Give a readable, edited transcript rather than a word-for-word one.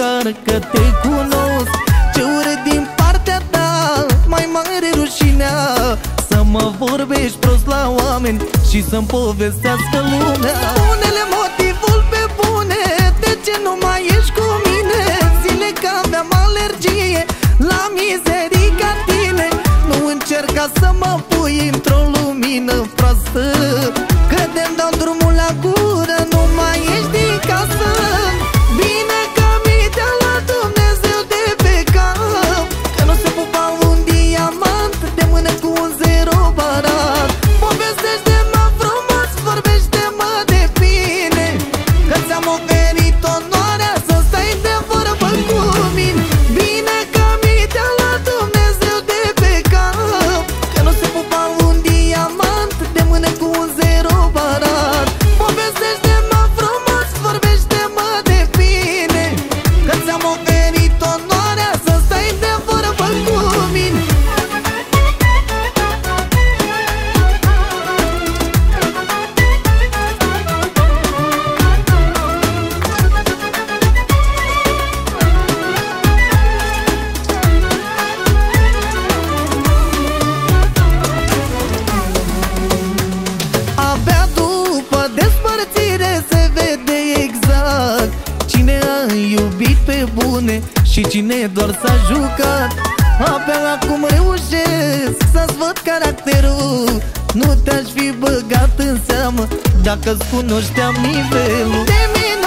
măcar că te cunosc. Ce urât din partea ta, mai mare rușinea, să mă vorbești prost la oameni și să-mi povestească lumea. Spune-le motivul pe bune, de ce nu mai ești cu mine? Zile că aveam alergie la mizerii ca tine. Nu încerca să mă pui într-o lumină proastă, că de-mi dau drumul la gură, nu mai ești din casă. Bine că mi te-a luat Dumnezeu de pe cap, că nu se pupa un diamant de mână cu un zero barat. Povestește-mă frumos, vorbește-mă de bine, că ți-am oferit onoarea să stai de vorbă cu mine. Bine că mi te-a luat Dumnezeu de pe cap, că nu se pupa un diamant de mână cu un zero barat. Povestește-mă frumos, vorbește-mă de bine, că ți-am oferit onoarea să stai de vorbă cu mine. Abia după despărțire se vede exact cine a iubit pe bune și cine doar s-a jucat. Abia acum reușesc să-ți văd caracterul, nu te-aș fi băgat în seamă dacă-ți cunoșteam nivelul. De mine